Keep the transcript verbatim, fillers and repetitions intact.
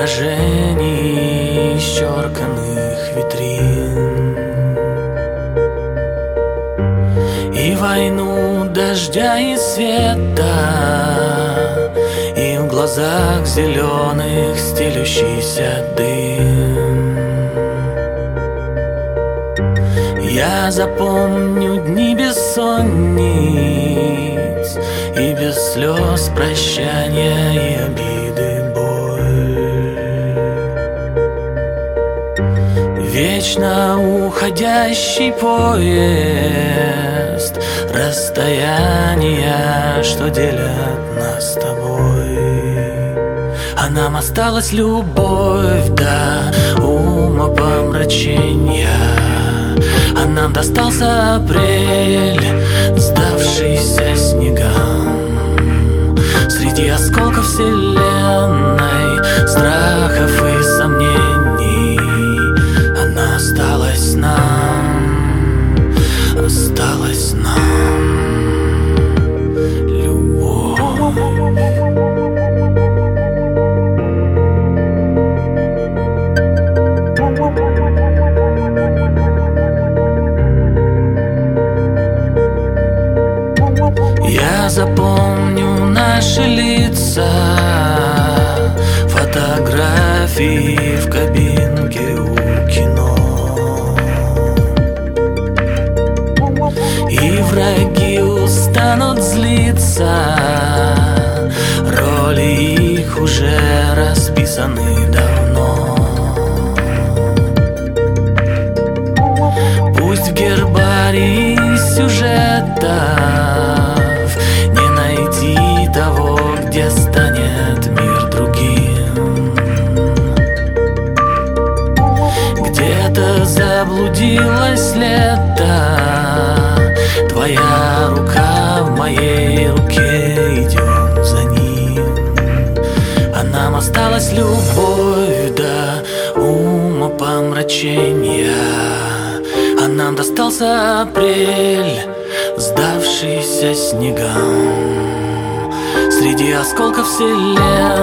отражений исчерканных витрин, и войну дождя и света, и в глазах зеленых стелющийся дым. Я запомню дни бессонниц и без слез прощания и обиды боль. Вечно уходящий поезд, расстояния, что делят нас с тобой. А нам осталась любовь до умопомрачения, а нам достался апрель, сдавшийся снегам. Среди осколков вселенной, страхов и сомнений, она осталась нам, осталась нам любовь. Я запомню наши лица, фотографии в кабинке у кино, и враги устанут злиться, роли их уже расписаны давно. Пусть в гербарии сюжета того, где станет мир другим. Где-то заблудилось лето, твоя рука в моей руке, идем за ним. А нам осталась любовь до умопомрачения, а нам достался апрель, сдавшийся снегам. Среди осколков вселенной,